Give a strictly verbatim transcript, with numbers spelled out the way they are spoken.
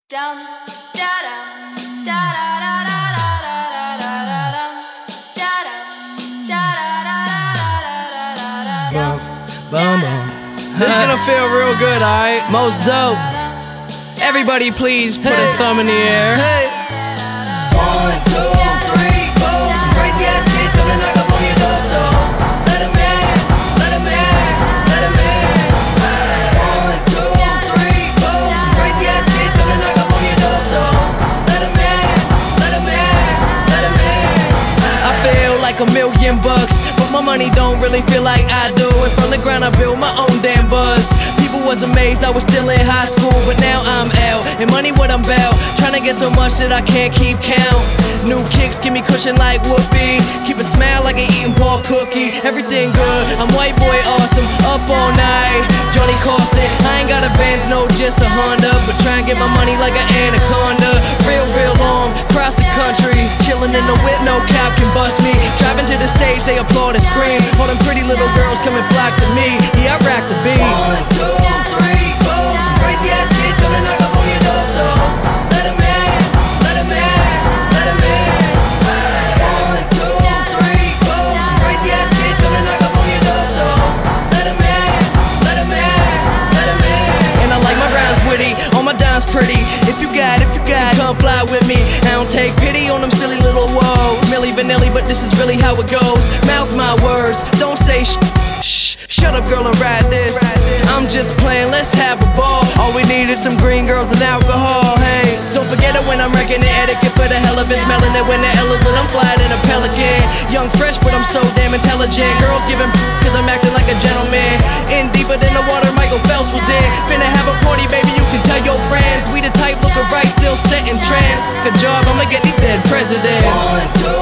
Dum da dum da da da da da da da da dum da dum da da da da da da Bum, bum, bum. This is gonna feel real good, alright? Most dope. Everybody please put a thumb in the air. Hey. One, two, three, four. Some crazy ass kids gonna knock up on your door, so let 'em in, let 'em in, let 'em in. One, two, three, four. Some crazy ass kids gonna knock up on your door, so let 'em in, let 'em in, let 'em in. I feel like a million bucks, but my money don't really feel like I do. And from the ground I built my own damn buzz. People was amazed I was still in high school, but now I'm out, and money what I'm about. Tryna get so much that I can't keep count. New kicks give me cushion like whoopee. Keep a smile like an eating pork cookie. Everything good, I'm white boy awesome. Up all night, Johnny Carson. I ain't got a Benz, no just a Honda, but try and get my money like an anaconda. Real, real long, across the country. Chillin' in the whip, no cop can bust me. Driving to the stage, they applaud and scream. All them pretty little girls come and flock to me. Yeah, I rock the beat. One, two, three, four. Some crazy ass kids gonna knock up on your door, so let 'em in, let 'em in, let 'em in. One, two, three, four. Some crazy ass kids gonna knock up on your door, so let 'em in, let 'em in, let 'em in. And I like my rhymes witty, all my dimes pretty. If you got, if you got, come fly with me. I don't take pity on them silly little woes. Milli Vanilli, but this is really how it goes. Mouth my words, don't say sh. Shh, shut up girl and ride this. I'm just playing, let's have a ball. All we need is some green girls and alcohol. Hey, don't forget it when I'm wrecking the etiquette for the hell of it. Smelling it when the L is lit, I'm flying in a pelican. Young fresh, but I'm so damn intelligent. Girls giving cause I'm acting like a gentleman. In deeper than the water Michael Phelps was in. Finna have a party, baby, you can tell your friends. We the type looking right, still set in trends. Good job, I'ma get these dead presidents. One, two,